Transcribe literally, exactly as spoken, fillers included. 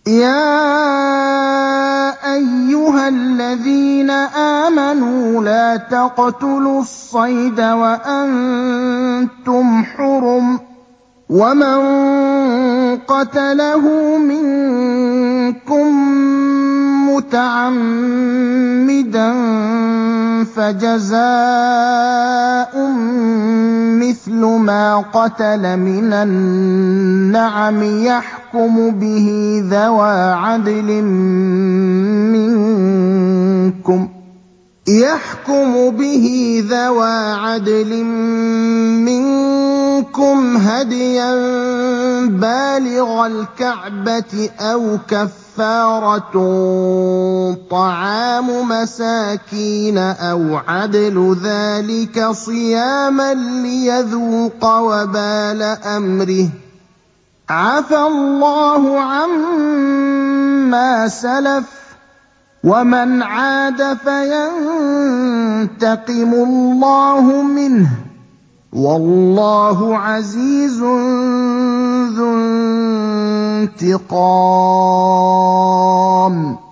يَا أَيُّهَا الَّذِينَ آمَنُوا لَا تَقْتُلُوا الصَّيْدَ وَأَنتُمْ حُرُمٌ ۚ وَمَن قَتَلَهُ مِنكُم مُّتَعَمِّدًا فَجَزَاءٌ مِّثْلُ مَا قَتَلَ مِنَ النَّعَمِ يَحْكُمُ بِهِ ذَوَا عَدْلٍ مِّنكُمْ يَحْكُمُ بِهِ ذَوَا عَدْلٍ مِّنكُمْ هَدْيًا بَالِغَ الْكَعْبَةِ أَوْ كَفَّارَةٌ طَعَامُ مَسَاكِينَ أَوْ عَدْلُ ذَٰلِكَ صِيَامًا لِّيَذُوقَ وَبَالَ أَمْرِهِ ۗ عَفَا اللَّهُ عَمَّا سَلَفَ ۚ وَمَنْ عَادَ فَيَنتَقِمُ اللَّهُ مِنْهُ ۗ وَاللَّهُ عَزِيزٌ ذُو انتِقَامٍ.